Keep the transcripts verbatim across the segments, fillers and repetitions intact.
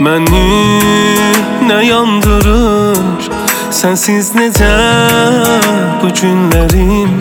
Məni nə yandırır, sənsiz necə bu günlərim.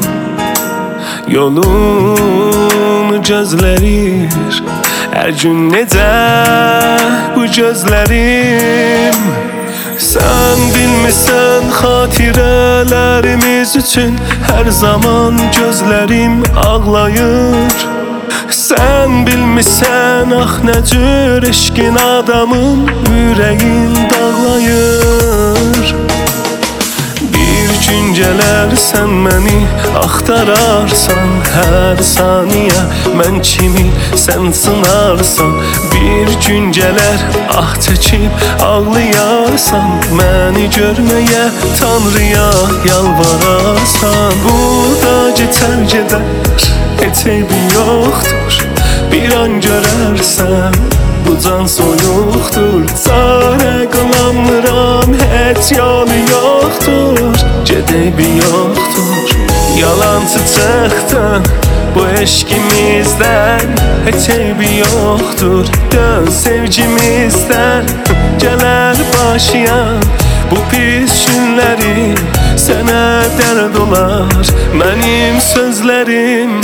Yolumu gözlərir, hər gün necə bu gözlərim. Sən bilmirsən xatirələrimiz üçün hər zaman gözlərim ağlayır. Sən bilmirsən ax nə cür eşqin adamın ürəyin dağlayır. Bir gün gələr sən məni axtararsan, hər saniyə mən kimi sən sınarsan. Bir gün gələr ah çəkib ağlayarsan, məni görməyə Tanrıya yalvararsan. Bu da keçər gedər, heç eybi yoxdur, bir an görərsən bu can soyuqdur. Çarə qılamıram, heç yolu yoxdur, gedeybi yoxdur. Yalançı çıxdın bu eşqimizdən, heç eybi yoxdur. Dön sevgimizdən, gələr başlayan bu pis günləri. Sənə dərd olar mənim sözlərim.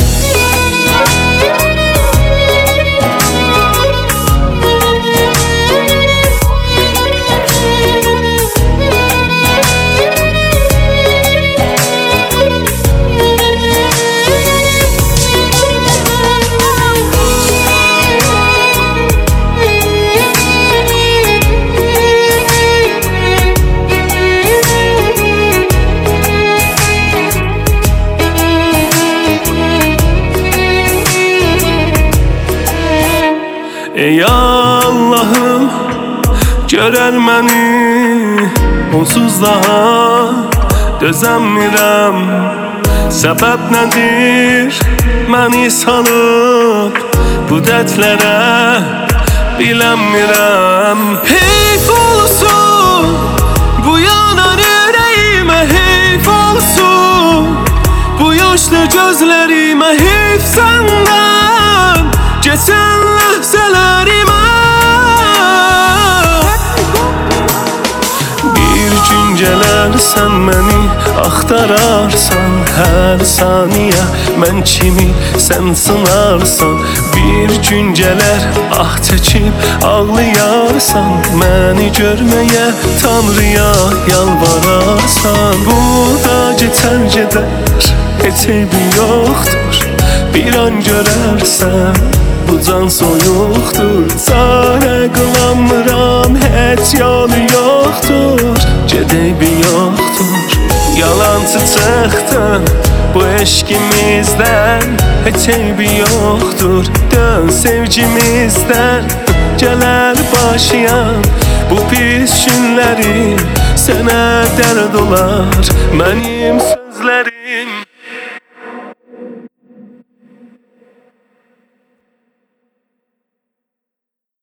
Ey Allah'ım, görər məni onsuz daha dözəmirəm. Səbəb nədir məni salıb bu dərdlərə bilənmirəm. Heyf olsun bu yanan ürəyimə, heyf olsun bu yaşlı gözlərimə, heyf səndən geçən ləhzələrimə. Bir gün gələr sən məni axtararsan, hər saniyə mən kimi sən sınarsan. Bir gün gələr ah çəkib ağlayarsan, məni görməyə Tanrıya yalvararsan. Bu da geçər gedər, heç eybi yoxdur, bir an görərsən bu can soyuqdur. Çarə qılamıram, heç yolu yoxdur, gedeybi yoxdur. Yalançı çıxdın bu eşqimizdən, heç eybi yoxdur. Dön sevgimizdən, gələr başlayan bu pis günləri. Sənə dərd olar mənim sözlərim.